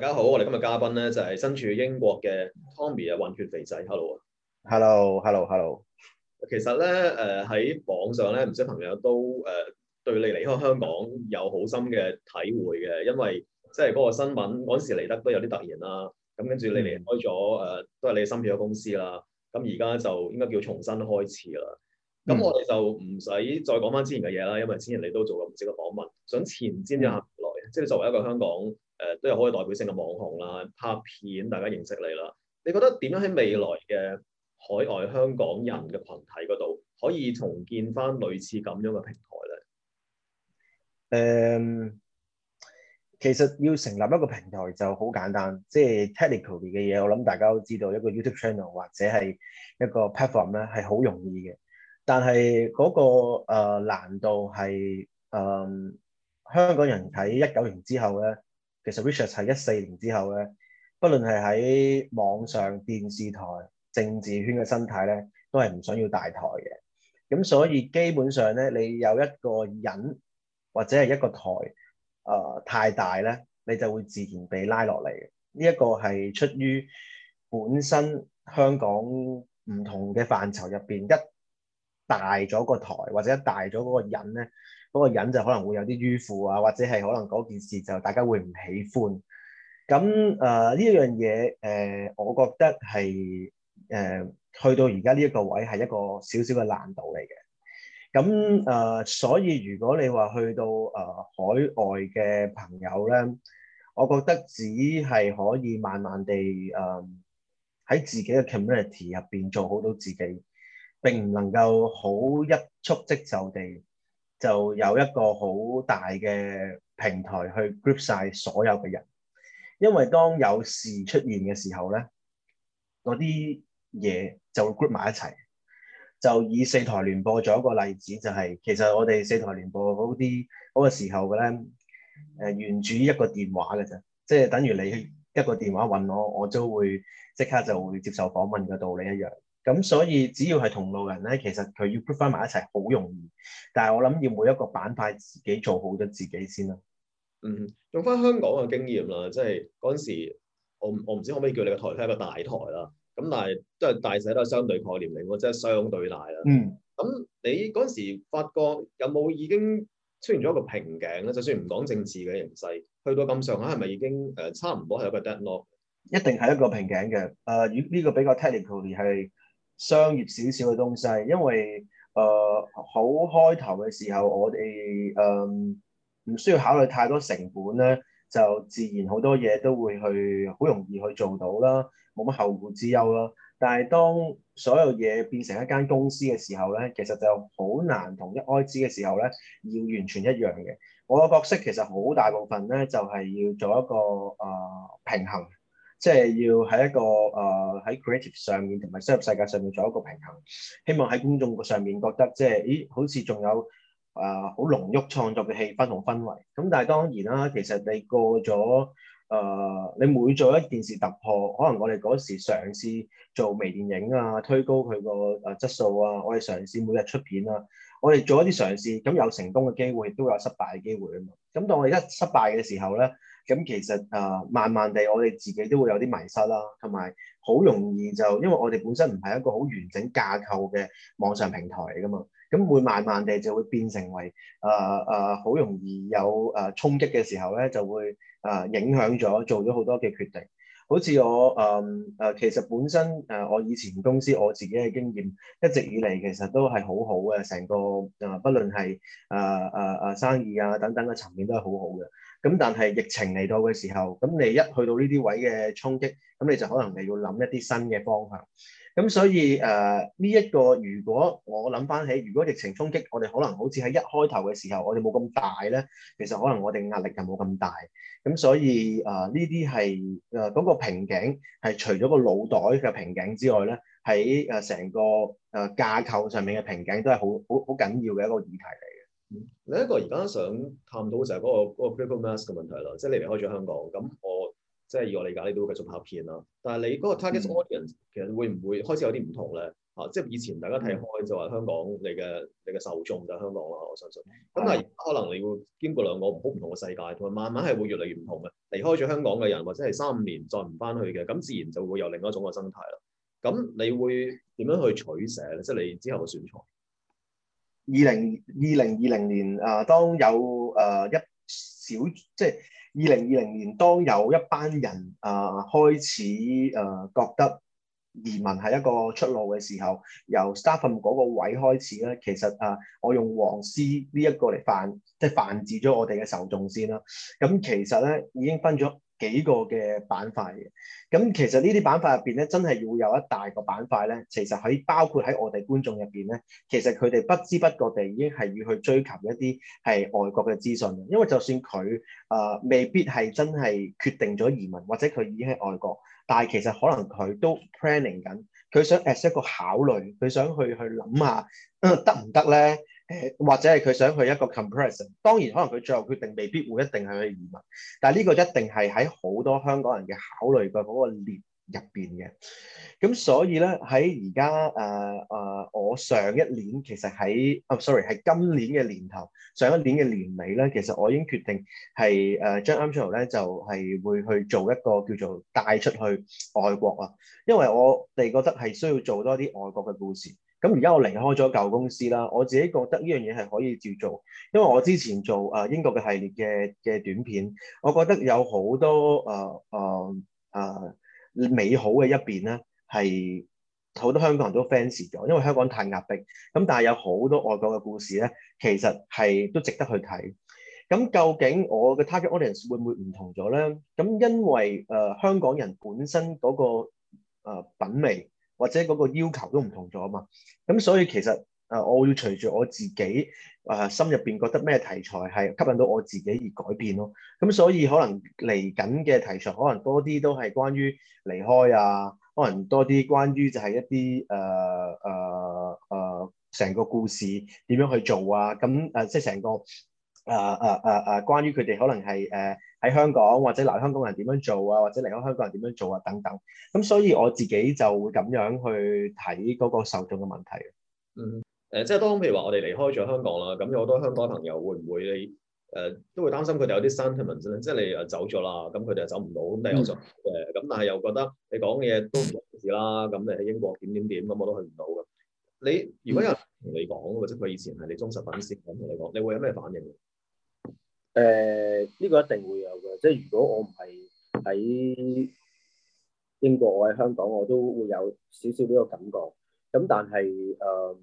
家好，我哋今日嘉賓咧就係身處英國嘅 Tommy 啊，混血肥仔，hello 啊。 Hello。 其實咧喺網上咧，唔少朋友都對你離開香港有好深嘅體會嘅，因為即係嗰個新聞嗰時嚟得都有啲突然啦。咁跟住你離開咗都係你芯片嘅公司啦。咁而家就應該叫重新開始啦。咁我哋就唔使再講翻之前嘅嘢啦，因為之前你都做過唔少嘅訪問，想前瞻一下來，即係你作為一個香港都有好有代表性嘅網紅啦，拍片大家認識你啦。你覺得點樣喺未來嘅海外香港人嘅群體嗰度，可以重建翻類似咁樣嘅平台誒，其實要成立一個平台就好簡單，即係 technical 嘅嘢，我諗大家都知道，一個 YouTube channel 或者係一個 platform 咧係好容易嘅，但係嗰個難度係香港人喺19年之後咧，其實 Richard 係14年之後咧，不論係喺網上、電視台、政治圈嘅生態咧，都係唔想要大台嘅。咁所以基本上咧，你有一個人或者係一個台，太大咧，你就會自然被拉落嚟嘅。呢一個係出於本身香港唔同嘅範疇入邊，一大咗個台或者一大咗嗰個人咧，嗰個人就可能會有啲迂腐啊，或者係可能嗰件事就大家會唔喜歡。咁呢一樣嘢我覺得係去到而家呢一個位係一個少少嘅難度嚟嘅。咁所以如果你話去到海外嘅朋友咧，我覺得只係可以慢慢地喺自己嘅 community 入邊做好到自己，並唔能夠好一觸即就地就有一個好大嘅平台去 group 晒所有嘅人，因為當有事出現嘅時候咧，嗰啲嘢就會 group 埋一齊。就以四台聯播做一個例子，就係其實我哋四台聯播嗰個時候嘅咧，源自於一個電話嘅啫，即係等於你一個電話揾我，我都會即刻就會接受訪問嘅道理一樣。咁所以只要係同路人咧，其實佢要 put 翻埋一齊好容易，但係我諗要每一個板塊自己做好咗自己先啦。 用翻香港嘅經驗啦，即係嗰陣時，我唔知可唔可以叫你個台係一個大台啦。咁但係都係大細都係相對概念嚟喎，即係相對大啦。咁你嗰陣時發覺有冇已經出現咗一個瓶頸咧？就算唔講政治嘅形勢，去到咁上下係咪已經差唔多係一個 deadlock？ 一定係一個瓶頸嘅。呢個比較 technically 係商業少少嘅東西，因為好開頭嘅時候，我哋唔需要考慮太多成本咧，就自然好多嘢都會去好容易去做到啦，冇乜後顧之憂啦。但係當所有嘢變成一間公司嘅時候咧，其實就好難同一開始嘅時候咧要完全一樣嘅。我嘅角色其實好大部分咧就係要做一個平衡。即係要喺一個喺 creative 上面同埋商業世界上面做一個平衡，希望喺公眾上面覺得即係，咦，好似仲有好濃郁創作嘅氣氛同氛圍。咁但係當然啦，其實你過咗你每做一件事突破，可能我哋嗰時嘗試做微電影啊，推高佢個質素啊，我哋嘗試每日出片啊，我哋做一啲嘗試，咁有成功嘅機會，亦都有失敗嘅機會啊嘛。咁當我哋一失敗嘅時候咧，咁其實慢慢地我哋自己都會有啲迷失啦，同埋好容易就因為我哋本身唔係一個好完整架構嘅網上平台嚟噶嘛，咁會慢慢地就會變成為好容易有衝擊嘅時候咧，就會影響咗做咗好多嘅決定。好似我其實本身我以前公司我自己嘅經驗一直以嚟其實都係好好嘅，成個不論係生意啊等等嘅層面都係好好嘅。咁但係疫情嚟到嘅時候，咁你一去到呢啲位嘅衝擊，咁你就可能你要諗一啲新嘅方向。咁所以呢一個如果我諗翻起，如果疫情衝擊，我哋可能好似喺一開頭嘅時候，我哋冇咁大咧，其實可能我哋壓力就冇咁大。咁所以呢啲係嗰個瓶頸係除咗個腦袋嘅瓶頸之外咧，喺成個架構上面嘅瓶頸都係好緊要嘅一個議題嚟嘅。 另一個而家想探討就係嗰個 critical mass 嘅問題啦，即係你離開咗香港，咁我即係以我理解，你都會繼續拍片啦。但係你嗰個 target audience 其實會唔會開始有啲唔同咧？ 即係以前大家睇開就話香港你嘅受眾就係香港啦，我相信。咁但係可能你要兼顧兩個好唔同嘅世界，同埋慢慢係會越嚟越唔同嘅。離開咗香港嘅人，或者係3、5年再唔翻去嘅，咁自然就會有另一種嘅生態啦。咁你會點樣去取捨咧？即係你之後嘅選材。 2020年當有一小即係2020年當有一班人開始覺得移民係一個出路嘅時候，由 Statham 嗰個位開始咧，其實我用黃絲呢一個嚟泛指咗我哋嘅受眾先啦。咁其實咧已經分咗幾個嘅板塊嘅。咁其實呢啲板塊入邊咧，真係要有一大個板塊咧，其實包括喺我哋觀眾入邊咧，其實佢哋不知不覺地已經係要去追求一啲係外國嘅資訊。因為就算佢未必係真係決定咗移民，或者佢已經喺外國。但係其實可能佢都 planning 緊，佢想 as 一個考慮，佢想去諗下得唔得咧？或者係佢想去一個 comparison。當然可能佢最後決定未必會一定係去移民，但係呢個一定係喺好多香港人嘅考慮嘅嗰個列入邊嘅。咁所以咧喺而家我上一年其實喺係今年嘅年頭，上一年嘅年尾咧，其實我已經決定係將 Armchannel 咧就係會去做一個叫做帶出去外國啊，因為我哋覺得係需要做多啲外國嘅故事。咁而家我離開咗舊公司啦，我自己覺得呢樣嘢係可以照做，因為我之前做英國嘅系列嘅短片，我覺得有好多美好嘅一邊咧，係好多香港人都 fans 咗，因為香港太壓迫。咁但係有好多外國嘅故事咧，其實係都值得去睇。咁究竟我嘅 target audience 會唔會唔同咗咧？咁因為香港人本身嗰個品味或者嗰個要求都唔同咗啊嘛。咁所以其實我要隨住我自己心入邊覺得咩題材係吸引到我自己而改變咯。咁所以可能嚟緊嘅題材可能多啲都係關於離開啊，可能多啲關於就係一啲成個故事點樣去做啊。咁即係成個關於佢哋可能係喺香港或者留香港人點樣做啊，或者離開香港人點樣做啊等等。咁所以我自己就會咁樣去睇嗰個受眾嘅問題。 即係當譬如話我哋離開咗香港啦，咁有好多香港朋友會唔會你都會擔心佢哋有啲 sentiments 咧？即係你走咗啦，咁佢哋又走唔到，咁你又想嘅，咁但係又覺得你講嘅嘢都唔關事啦，咁你喺英國點點點，咁我都去唔到嘅。你如果有人同你講，或者佢以前係你忠實粉絲咁同你講，你會有咩反應？ 呢個一定會有嘅，即係如果我唔係喺英國，我喺香港，我都會有少少呢個感覺。咁但係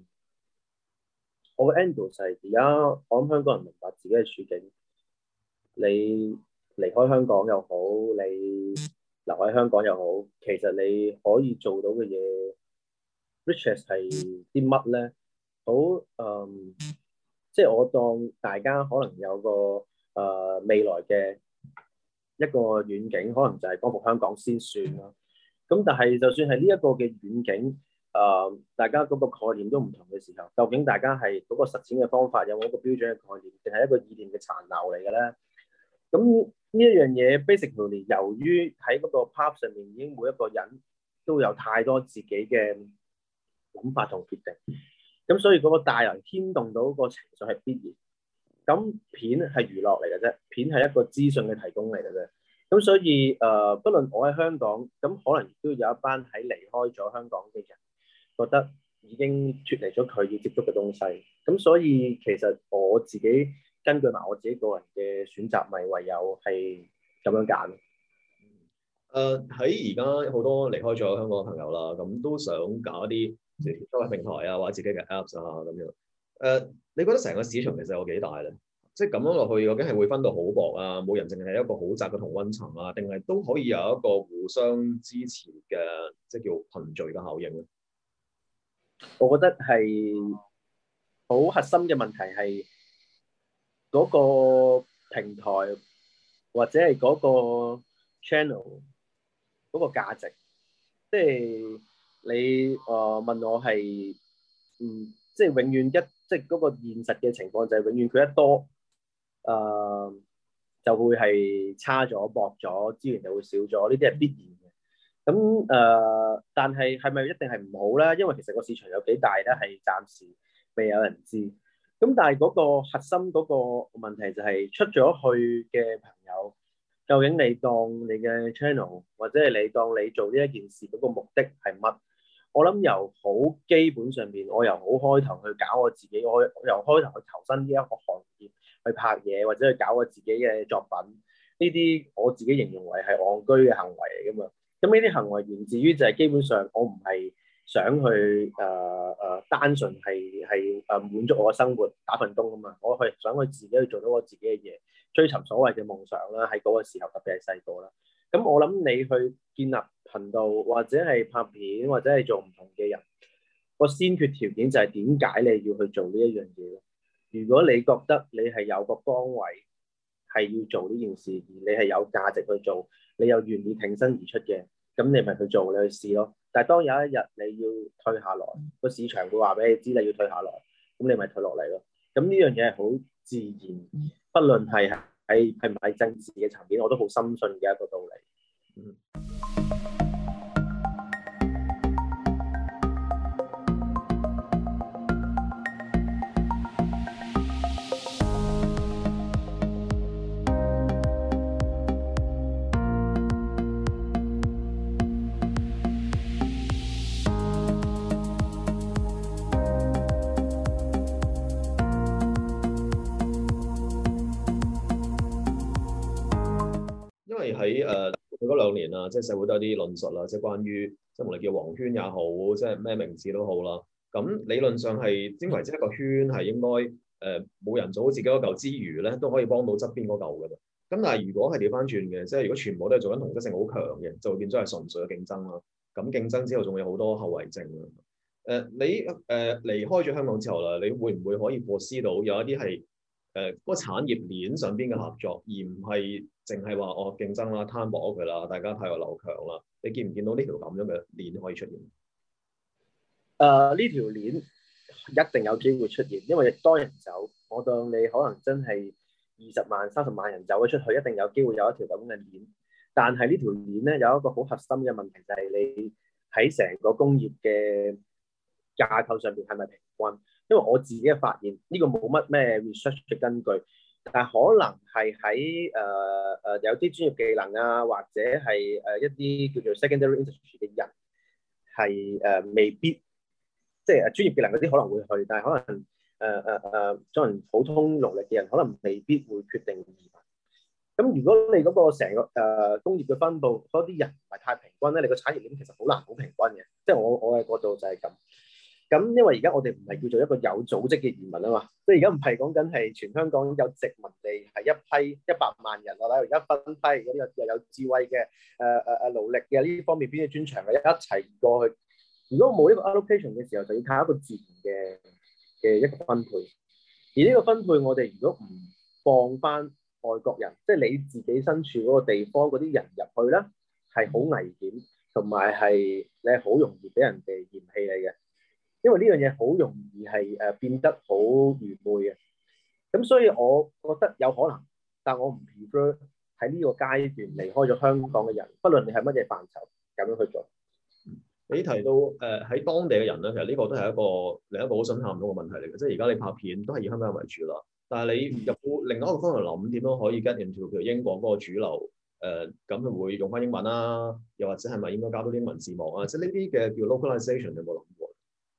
我嘅 angle 就係而家我諗香港人明白自己嘅處境，你離開香港又好，你留喺香港又好，其實你可以做到嘅嘢，riches 係啲乜咧？好即係我當大家可能有個未來嘅一個遠景，可能就係光復香港先算啦。咁但係就算係呢一個嘅遠景，大家嗰個概念都唔同嘅時候，究竟大家係嗰個實踐嘅方法有冇一個標準嘅概念，定係一個意念嘅殘留嚟嘅咧？咁呢一樣嘢 basically 由於喺嗰個 path 上面已經每一個人都有太多自己嘅諗法同決定，咁所以嗰個大人牽動到個情緒係必然。咁片係娛樂嚟嘅啫，片係一個資訊嘅提供嚟嘅啫。咁所以不論我喺香港，咁可能亦都有一班喺離開咗香港嘅人，覺得已經脫離咗佢要接觸嘅東西。咁所以其實我自己根據埋我自己個人嘅選擇，咪唯有係咁樣揀。 喺而家好多離開咗香港嘅朋友啦，咁都想搞一啲即係多嘅平台啊，或者自己嘅 Apps 啊咁樣。你覺得成個市場其實有幾大咧？即係咁樣落去，究竟係會分到好薄啊？冇人淨係一個好窄嘅同溫層啊？定係都可以有一個互相支持嘅，即係叫群聚嘅效應咧？ 我覺得係好核心嘅問題係嗰個平台或者係嗰個 channel 嗰個價值。即係你問我係即係永遠即係嗰個現實嘅情況就係永遠佢一多就會係差咗、薄咗，資源就會少咗，呢啲係必然嘅。 咁但係咪一定係唔好咧？因為其實個市場有幾大咧，係暫時未有人知。咁但係嗰個核心嗰個問題就係出咗去嘅朋友，究竟你當你嘅 channel 或者係你當你做呢一件事嗰個目的係乜？我諗由好基本上邊，我由好開頭去搞我自己，我由開頭去投身呢一個行業去拍嘢，或者去搞我自己嘅作品，呢啲我自己形容為係戇居嘅行為嚟噶嘛。咁呢啲行為源自於就係基本上我唔係想去單純係滿足我嘅生活打份工啊嘛，我係想去自己去做到我自己嘅嘢，追尋所謂嘅夢想啦。喺嗰個時候特別係細個啦。咁我諗你去建立頻道或者係拍片或者係做唔同嘅人，個先決條件就係點解你要去做呢一樣嘢咯？如果你覺得你係有個崗位係要做呢件事，而你係有價值去做，你又願意挺身而出嘅，咁你咪去做，你去試咯。但係當有一日你要退下來，個市場會話俾你知你要退下來，咁你咪退落嚟咯。咁呢樣嘢係好自然，不論係唔係政治嘅層面，我都好深信嘅一個道理。 因為喺佢嗰2年啦，即係社會都有啲論述啦，即係關於即係無論叫黃圈也好，即係咩名字都好啦。咁理論上係點為之一個圈係應該冇人做好自己嗰嚿之餘咧，都可以幫到側邊嗰嚿嘅。咁但係如果係調翻轉嘅，即係如果全部都係做緊同質性好強嘅，就會變咗係純粹嘅競爭啦。咁競爭之後仲有好多後遺症啊。你離開咗香港之後啦，你會唔會可以 foresee 到有一啲係嗰個產業鏈上邊嘅合作，而唔係淨係話我競爭啦、攤薄佢啦，大家太過流強啦？你見唔見到呢條咁樣嘅鏈可以出現？ 呢條鏈一定有機會出現，因為多人走，我當你可能真係20萬、30萬人走咗出去，一定有機會有一條咁嘅鏈。但係呢條鏈咧有一個好核心嘅問題，就係你喺成個工業嘅架構上邊係咪平均？因為我自己嘅發現，呢個冇乜咩 research 嘅根據，但係可能係喺有啲專業技能啊，或者係一啲叫做 secondary industry 嘅人係未必。即係專業技能嗰啲可能會去，但係可能可能普通勞力嘅人可能未必會決定移民。咁如果你嗰個成個工業嘅分佈，嗰啲人唔係太平均咧，你個產業鏈其實好難好平均嘅。即係我嘅角度就係咁。咁因為而家我哋唔係叫做一個有組織嘅移民啊嘛，即係而家唔係講緊係全香港有殖民地係一批100萬人，我睇而家分批嗰啲又有智慧嘅勞力嘅呢方面邊啲專長嘅一齊過去。如果冇呢個 allocation 嘅時候，就要靠一個自然嘅一個分配。而呢個分配，我哋如果唔放翻外國人，即係你自己身處嗰個地方嗰啲人入去咧，係好危險，同埋係你係好容易俾人哋嫌棄你嘅。因為呢樣嘢好容易係變得好愚昧嘅。咁所以我覺得有可能，但我唔 prefer 喺呢個階段離開咗香港嘅人，不論你係乜嘢範疇咁樣去做。 你提到喺當地嘅人咧，其實呢個都係另一個好想探討嘅問題嚟嘅。即係而家你拍片都係以香港人為主啦，但係你入另一個方向諗，點樣可以 get into 譬如英國嗰個主流咁佢會用翻英文啦，又或者係咪應該加多啲英文字幕啊？即係呢啲嘅叫 localization 有冇諗過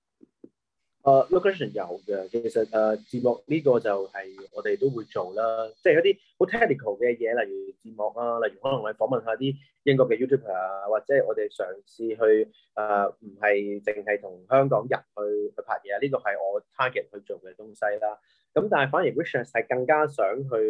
？localization 有嘅，其實字幕呢個就係我哋都會做啦，即係一啲好 technical 嘅嘢，例如字幕啊，例如可能我哋訪問下啲英國嘅 YouTuber 啊，或者我哋嘗試去唔係淨係同香港人去拍嘢啊，呢個係我 target 去做嘅東西啦。咁但係反而 Riches 係更加想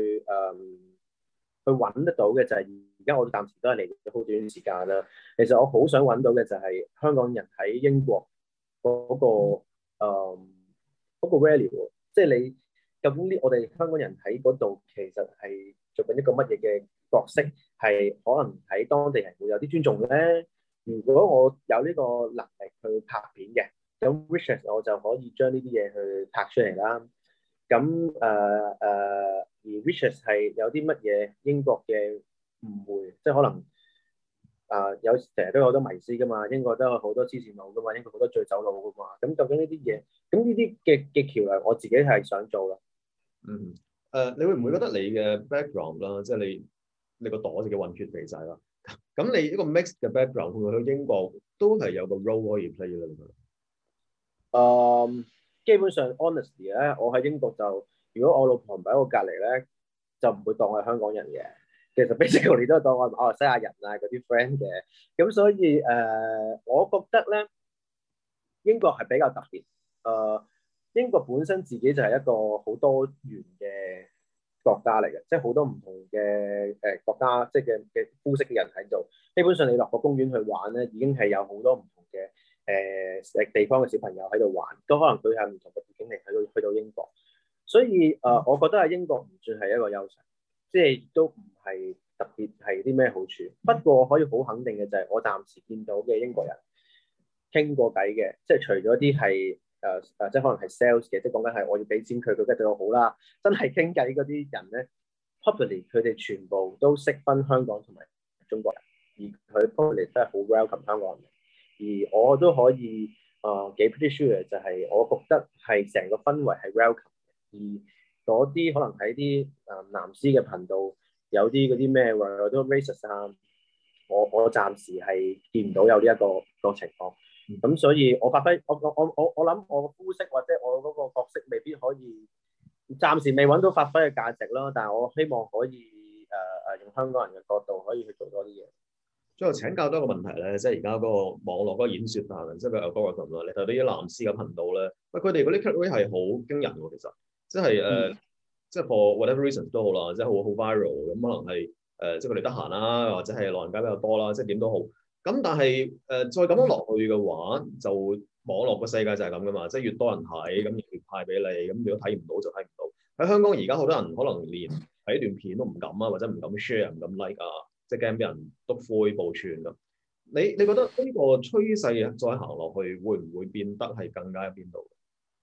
去揾得到嘅就係而家我暫時都係嚟咗好短時間啦。其實我好想揾到嘅就係香港人喺英國嗰個嗰個 value， 即係你究竟我哋香港人喺嗰度其實係做緊一個乜嘢嘅角色，係可能喺當地人會有啲尊重咧。如果我有呢個能力去拍片嘅，咁 Riches 我就可以將呢啲嘢去拍出嚟啦。咁而 Riches 係有啲乜嘢英國嘅誤會，即係可能有成日都有好多迷思噶嘛，英國都有好多黐線佬噶嘛，英國好多醉酒佬噶嘛。咁究竟呢啲嘢，咁呢啲嘅橋梁，我自己係想做啦。 嗯，你會唔會覺得你嘅 background 啦，即係你個朵就叫混血肥仔啦？咁你呢個 mixed 嘅 background 會唔會去英國都係有個 role 可以 play 咧？你覺得？ 基本上 honestly 咧，我喺英國就，如果我老婆唔喺我隔離咧，就唔會當我係香港人嘅。其實 basically 都係當我係馬來西亞人啊嗰啲 friend 嘅。咁所以我覺得咧，英國係比較特別。英國本身自己就係一個好多元嘅國家嚟嘅，即係好多唔同嘅國家，即係嘅膚色嘅人喺度。基本上你落個公園去玩咧，已經係有好多唔同嘅地方嘅小朋友喺度玩，都可能佢係唔同嘅背景嚟去到英國。所以我覺得喺英國唔算係一個優勢，即係都唔係特別係啲咩好處。不過我可以好肯定嘅就係我暫時見到嘅英國人傾過偈嘅，即係除咗啲係即係可能係 sales 嘅，即係講緊係我要俾錢佢，佢梗係對我好啦。真係傾偈嗰啲人咧 publicly 佢哋全部都識分香港同埋中國人，而佢 publicly 都係好 welcome 香港人。而我都可以幾 pretty sure 就係我覺得係成個氛圍係 welcome。而嗰啲可能喺啲藍絲嘅頻道有啲嗰啲咩話有啲 racist 啊，我暫時係見唔到有呢一個情況。咁所以我發揮我諗我個膚色或者我嗰個角色未必可以暫時未揾到發揮嘅價值咯，但係我希望可以用香港人嘅角度可以去做多啲嘢。 最後請教多一個問題咧，即係而家嗰個網絡嗰個演説範，即係個 algorithm 啦，你睇到啲藍絲嘅頻道咧，喂佢哋嗰啲 click rate 係好驚人喎，其實即係即係 for whatever reason 都好啦，即係好 viral 咁，可能係即係佢哋得閒啦，或者係老人家比較多啦，即係點都好。咁但係再咁樣落去嘅話，就網絡個世界就係咁噶嘛，即係越多人睇，咁越派俾你，咁如果睇唔到就睇唔到。喺香港而家好多人可能連睇段片都唔敢啊，或者唔敢 share 唔敢 like 啊。即係驚俾人篤灰報串咁，你覺得呢個趨勢再行落去，會唔會變得係更加喺邊度？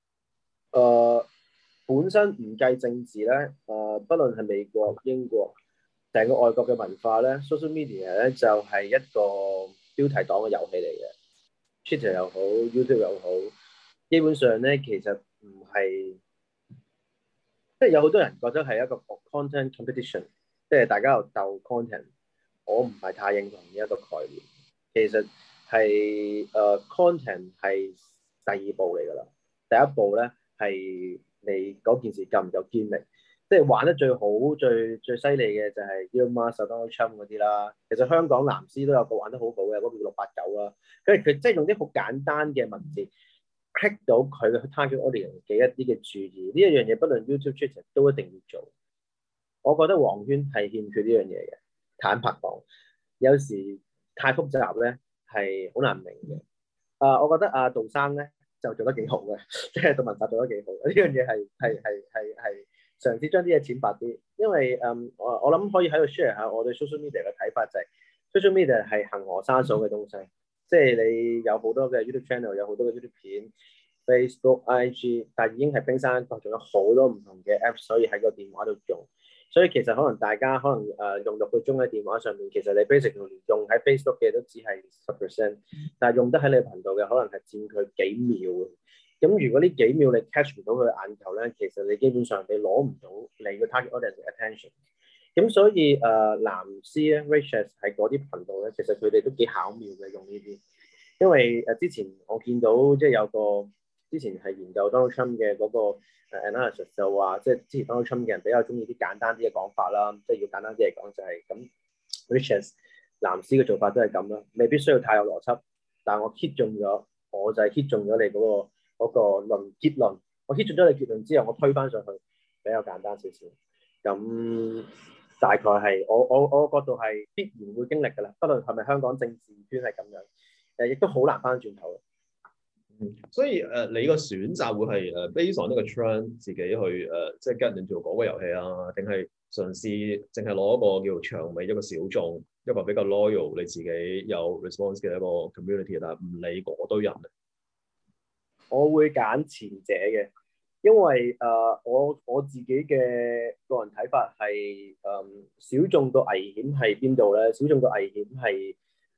本身唔計政治咧，不論係美國、英國，成個外國嘅文化咧 ，social media 咧就係一個標題黨嘅遊戲嚟嘅 ，Twitter 又好，YouTube 又好，基本上咧其實唔係，即係有好多人覺得係一個 content competition，即係大家又鬥 content。我唔係太認同呢一個概念，其實係content 係第二步嚟㗎啦，第一步咧係你嗰件事夠唔夠堅力，即係玩得最好最犀利嘅就係 Elon Musk、Donald Trump 嗰啲啦。其實香港藍絲都有個玩得好好嘅，嗰個叫689啦，跟住佢即係用啲好簡單嘅文字 click 到佢嘅 target audience 嘅一啲嘅注意，呢一樣嘢不論 YouTube、Twitter 都一定要做。我覺得黃圈係欠缺呢樣嘢嘅。坦白講，有時太複雜咧係好難明嘅。我覺得阿杜生咧就做得幾好嘅，即係杜汶澤做得幾好。呢樣嘢係嘗試將啲嘢淺白啲，因為我諗可以喺度 share 下我對 social media 嘅睇法，就係 social media 係恆河沙數嘅東西，即係你有好多嘅 YouTube channel， 有好多嘅 YouTube 片、Facebook、IG， 但係已經係冰山一角，仲有好多唔同嘅 apps， 所以喺個電話度用。所以其實可能大家可能用6個鐘喺電話上面，其實你 basically 用喺 Facebook 嘅都只係10%，但係用得喺你頻道嘅可能係佔佢幾秒。咁如果呢幾秒你 catch 唔到佢眼球咧，其實你基本上你攞唔到你個 target audience 嘅 attention。咁所以藍絲咧 Racist 喺嗰啲頻道咧，其實佢哋都幾巧妙嘅用呢啲，因為之前我見到即係有個之前係研究 Donald Trump 嘅嗰個。analysis 就話，即係之前 Donald Trump 嘅人比較中意啲簡單啲嘅講法啦，即係要簡單啲嚟講就係咁。Richard 藍絲嘅做法都係咁啦，未必需要太有邏輯，但係我 hit 中咗，我就係 hit 中咗你嗰個結論。我 hit 中咗你結論之後，我推翻上去比較簡單少少。咁大概係我角度係必然會經歷㗎啦，不論係咪香港政治圈係咁樣，亦都好難翻轉頭。 所以你個選擇會係based on 呢個 trend 自己去即係 get into 嗰個遊戲啊，定係嘗試淨係攞一個叫長尾一個小眾，一個比較 loyal 你自己有 response 嘅一個 community， 但係唔理嗰堆人咧？ 我會揀前者嘅，因為我自己嘅個人睇法係小眾個危險係邊度咧？小眾個危險係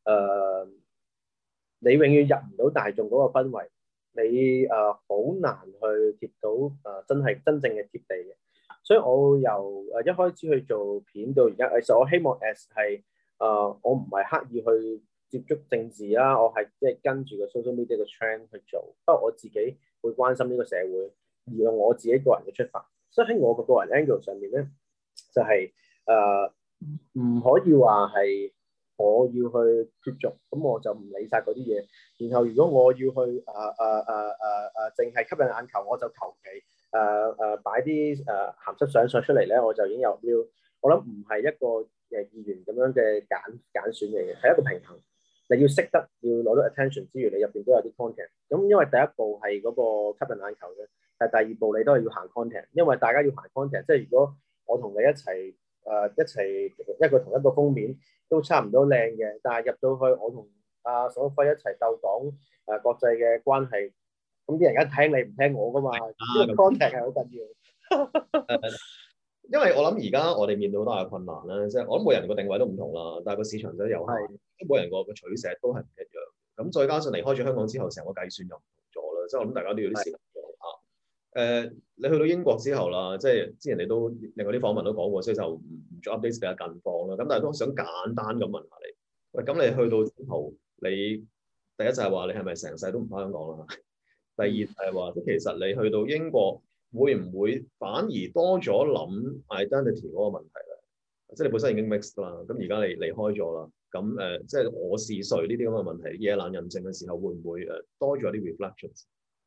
你永遠入唔到大眾嗰個氛圍，你好難去貼到真正嘅貼地嘅。所以我由一開始去做片到而家，其實我希望 as 係我唔係刻意去接觸政治啦，我係即係跟住個 social media 嘅 trend 去做。不過我自己會關心呢個社會，而用我自己個人嘅出發。所以喺我個人 angle 上面咧，就係唔可以話係我要去脫俗，咁我就唔理晒嗰啲嘢。然後如果我要去淨係吸引眼球，我就求其擺啲鹹濕相出嚟咧，我就已經有 view。我諗唔係一個議員咁樣嘅揀選嚟嘅，係一個平衡。你要識得要攞到 attention 之餘，你入邊都有啲 content。咁因為第一步係嗰個吸引眼球嘅，但係第二步你都係要行 content，因為大家要行 content。即係如果我同你一齊一個同一個封面都差唔多靚嘅，但係入到去我同沈旭輝一齊鬥講國際嘅關係，咁啲人一聽你唔聽我噶嘛，呢個 content 係好緊要。 因為我諗而家我哋面對好多嘅困難啦，即係我諗每人個定位都唔同啦，但係個市場真係有限，每人個取捨都係唔一樣。咁再加上離開咗香港之後，成個計算又唔同咗啦，即係我諗大家都要啲時間你去到英國之後啦，即係之前你都另外啲訪問都講過，所以就唔做 update 比較近況啦。咁但係都想簡單咁問下你，喂，咁你去到之後，你第一就係話你係咪成世都唔翻香港啦？第二係話，即其實你去到英國會唔會反而多咗諗 identity 嗰個問題咧？即係你本身已經 mixed 啦，咁而家你離開咗啦，咁即係我是誰呢啲咁嘅問題，夜闌人靜嘅時候，會唔會多咗啲 reflections？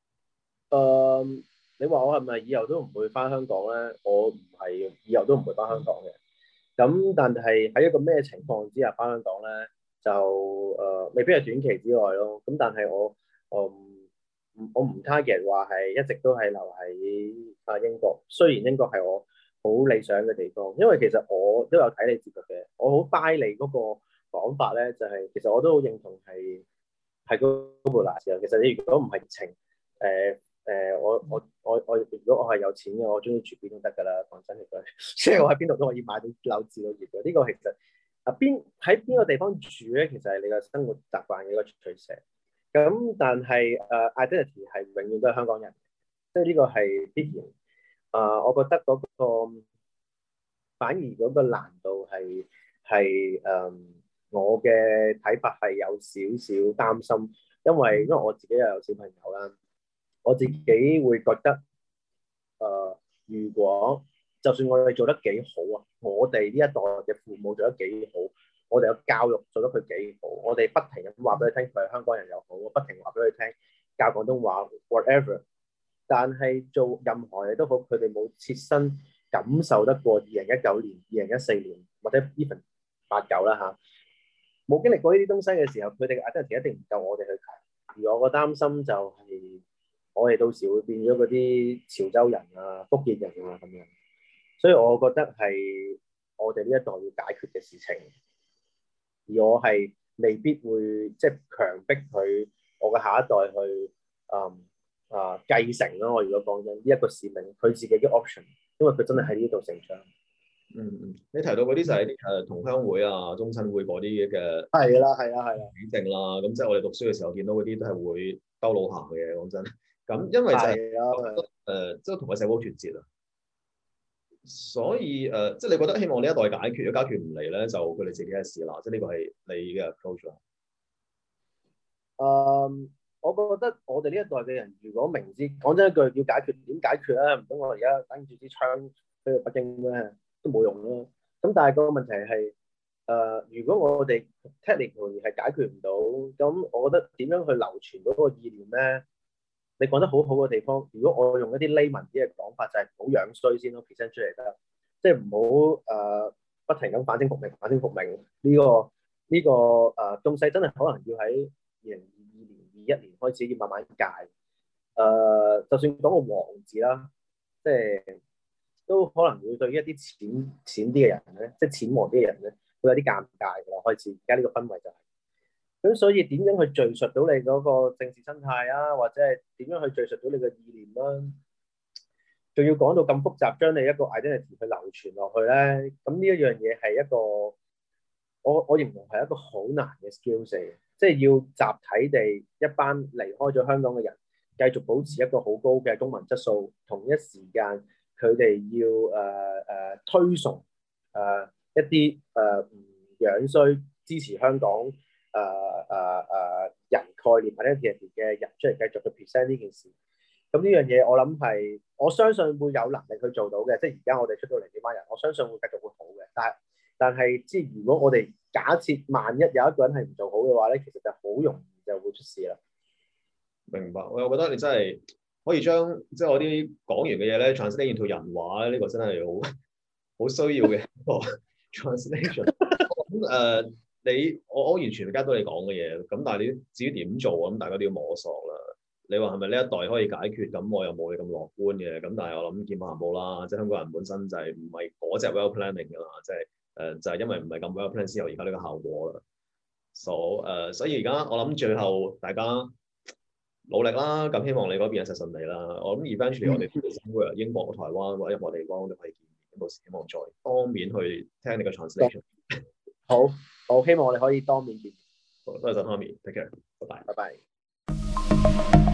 你話我係咪以後都唔會翻香港咧？我唔係以後都唔會翻香港嘅。咁但係喺一個咩情況之下翻香港咧？就未必係短期之外咯。咁但係我唔 target 話係一直都係留喺英國。雖然英國係我好理想嘅地方，因為其實我都有睇你節目嘅，我好 buy 你嗰個講法咧，就係其實我都好認同係嗰部嗱時候。其實你如果唔係疫情我如果我係有錢嘅，我中意住邊都得㗎啦。講真嘅句，即係我喺邊度都可以買到樓置到業嘅。呢個其實喺邊個地方住咧，其實係你嘅生活習慣嘅一個取捨。咁但係identity 係永遠都係香港人，即係呢個係必然。我覺得嗰個反而嗰個難度係我嘅睇法係有少少擔心，因為我自己又有小朋友啦。我自己會覺得，如果就算我哋做得幾好啊，我哋呢一代嘅父母做得幾好，我哋嘅教育做得佢幾好，我哋不停咁話俾佢聽佢係香港人又好，不停話俾佢聽教廣東話 whatever， 但係做任何嘢都好，佢哋冇切身感受得過2019年、2014年或者 even 89啦嚇，冇經歷過呢啲東西嘅時候，佢哋嘅 identity 一定唔夠我哋去強。而我個擔心就係，我哋到時會變咗嗰啲潮州人啊、福建人啊咁樣，所以我覺得係我哋呢一代要解決嘅事情，而我係未必會即係強迫佢，我嘅下一代去繼承咯。我如果講緊呢一個使命，佢自己嘅 option， 因為佢真係喺呢度成長。 你提到嗰啲就係啲同鄉會啊、中親會嗰啲嘅係啦， 舉證啦，咁即係我哋讀書嘅時候見到嗰啲都係會兜路行嘅，講真。咁因為就係即係同個社會脫節啊，所以即係你覺得希望呢一代解決，如果解決唔嚟咧，就佢哋自己嘅事啦。即係呢個係你嘅 approach 啦。 我覺得我哋呢一代嘅人，如果明知講真一句要解決，點解決啊？唔通我而家拎住支槍飛去北京咩？都冇用咯。咁但係個問題係如果我哋 technically 係解決唔到，咁我覺得點樣去流傳嗰個意念咧？你講得好好嘅地方，如果我用一啲 layman 啲嘅講法，就係唔好樣衰先咯 present 出嚟得，即係唔好不停咁反清復明，反清復明呢個東西真係可能要喺2022年、21年開始要慢慢戒。就算講個王字啦，即係都可能會對於一啲錢啲嘅人咧，即係錢王啲嘅人咧，會有啲尷尬㗎啦。開始而家呢個氛圍就係。咁所以點樣去敘述到你嗰個政治生態啊，或者係點樣去敘述到你嘅意念啦？仲要講到咁複雜，將你一個 identity 去流傳落去咧，咁呢一樣嘢係一個我形容係一個好難嘅 skills 嚟嘅，即係要集體地一班離開咗香港嘅人，繼續保持一個好高嘅公民質素，同一時間佢哋要推崇一啲唔樣衰支持香港人概念或者嘅人出嚟繼續去 present 呢件事。咁呢樣嘢我諗係我相信會有能力去做到嘅，即係而家我哋出到嚟呢班人，我相信會繼續會好嘅。但係即係如果我哋假設萬一有一個人係唔做好嘅話咧，其實就好容易就會出事啦。 明白，我又覺得你真係可以將即係我啲講完嘅嘢咧 translate into 人話咧，呢個真係好需要嘅一個 translation。咁我完全 get 到你講嘅嘢，咁但係你至於點做咁，大家都要摸索啦。你話係咪呢一代可以解決？咁我又冇你咁樂觀嘅。咁但係我諗見步行步啦，即係香港人本身就係唔係嗰隻 well planning 㗎啦，即係就係因為唔係咁 well plan 先有而家呢個效果啦。所以而家我諗最後大家努力啦，咁希望你嗰邊一切順利啦。我諗 eventually 我哋英國、台灣或者任何地方都可以見面，到時希望再當面去聽你個 translation。 好，希望我哋可以當面見面。 好，多謝晒 Tommy，take care，拜拜。 拜拜。